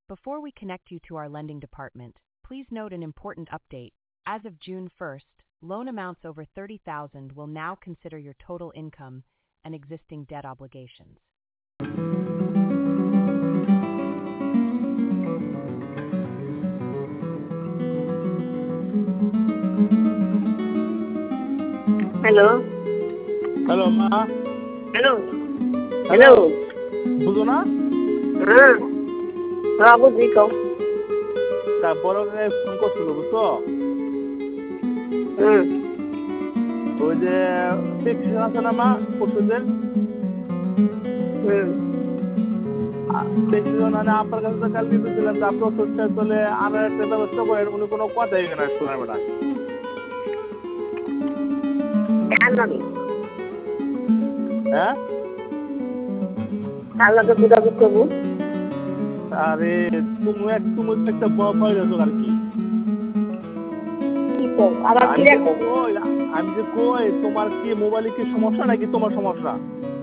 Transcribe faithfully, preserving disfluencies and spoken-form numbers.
Before we connect you to our lending department, please note an important update. As of June first, loan amounts over thirty thousand will now consider your total income and existing debt obligations. Hello hello মা। Hello hello hello বুঝো না? হ্যাঁ হ্যাঁ বুঝি কও তারপরে phone করছিল বুঝছো? হুম ওই যে প্রেসক্রিপশন আছে না মা ওষুধের, হুম প্রেসক্রিপশন মানে আপনার কাছে তো কাল দিতেছিলেন যে আপনি ওষুধটা চলে আনার একটা ব্যবস্থা করেন, উনি কোনো কথাই এখানে শোনার বেটা। জানি হ্যাঁ কার লগে যোগাযোগ করবো আরে তুমি এক তুমি একটা ভয় হতো আর কি। কি কও আবার কি আমি যে রাখো কই আমি যে কই তোমার কি মোবাইলে কি সমস্যা নাকি তোমার সমস্যা?